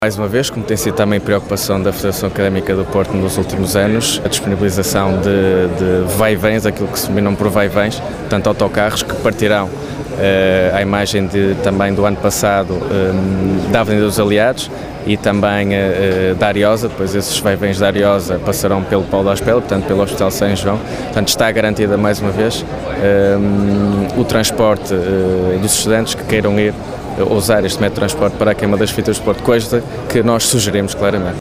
Mais uma vez, como tem sido também preocupação da Federação Académica do Porto nos últimos anos, a disponibilização de vai-vens, aquilo que se denominam por vai-vens, portanto autocarros que partirão à imagem também do ano passado da Avenida dos Aliados e também da Ariosa. Depois esses vai-vens da Ariosa passarão pelo Paulo da Hospela, portanto pelo Hospital São João. Portanto está garantida mais uma vez o transporte dos estudantes que queiram ir usar este método de transporte para a Queima das Fitas do Porto, coisa que nós sugerimos claramente.